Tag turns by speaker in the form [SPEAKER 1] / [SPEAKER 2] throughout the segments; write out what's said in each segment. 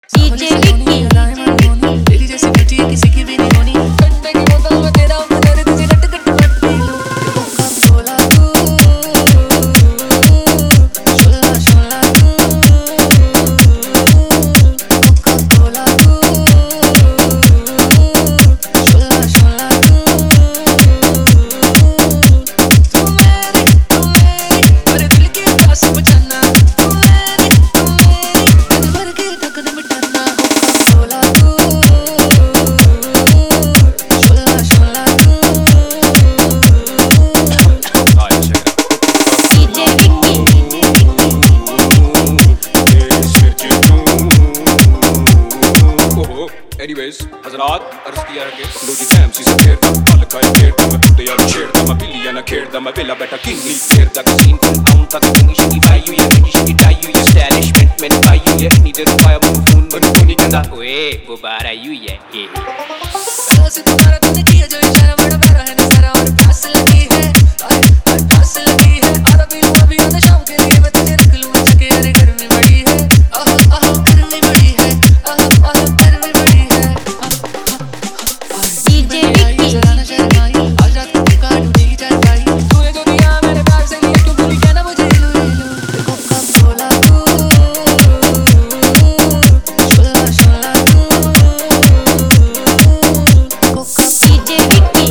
[SPEAKER 1] DJ Vicky तेरी जैसी beauty किसी की भी नहीं होनी। ठंडे की बोतल में तेरा मदर तुझे लट कट मत पी लूं। कोका कोला तू शोला शोला तू कोका कोला तू शोला शोला तू मेरे दिल की प्यास बुझाना। तू मेरी दिल भर के धड़कन मिटाना। कोका कोला तू शोला शोला तू डीजे विक्की।
[SPEAKER 2] Anyways, हज़रात अर्ज़ किया है कि लो जी फैम सी सब खेरदा पल का खेरदा मैं कुत्ते यार छेड़दा मैं बिल्लियां ना खेड़दा मैं वेला बैठा किंग नी खेरदा कसीन फ्रॉम टाउन तक किंग शिकी बायू या किंग शिकी डायू या स्टाइलिशमेंट मैंने बायू या नी दे रुपया फोन मन को नहीं कहता ओए वो बार आयु ये
[SPEAKER 1] से तुम्हारा तूने किया जो इशारा बड़ा प्यारा है नजारा और प्यास लगी है। प्यास लगी है आधा पी लूं अभी आधा शाम के लिए मैं तुझे रख लूं अच्छा के। अरे गर्मी बड़ी है आह आह गर्मी बड़ी है आह आह गर्मी बड़ी है।
[SPEAKER 3] डीजे विक्की
[SPEAKER 1] जरा ना शर्माई आज रात को का ढूंढी चाचाई। तूने जो दिया मैंने प्यार से लिया क्यों भूली कहना मुझे लो ले लो। कोका कोला तू शोला शोला तू कोका
[SPEAKER 3] डीजे विक्की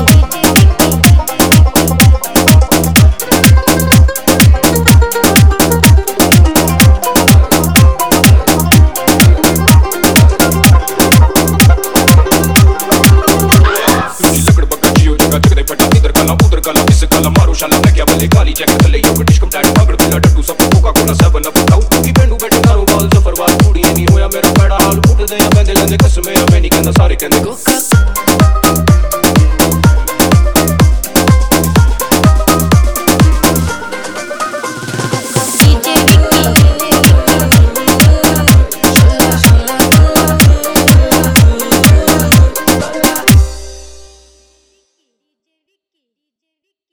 [SPEAKER 2] लकड़ बग्गा जियो जगह जगह पटा इधर काला उधर काला इस काला मारो शाला मैं क्या बोले काली जैकेट थले यो डिश कम टाइट पकड़ बिला डट्टू सब कोका कोला सेवन अप बताओ की पेंडू बैठे तारो बाल सफर वाल पूरी नहीं होया मेरा बड़ा हाल फुट दे मैं दिल ने कसम मैं नहीं कहंदा सारे कहंदे
[SPEAKER 1] कोका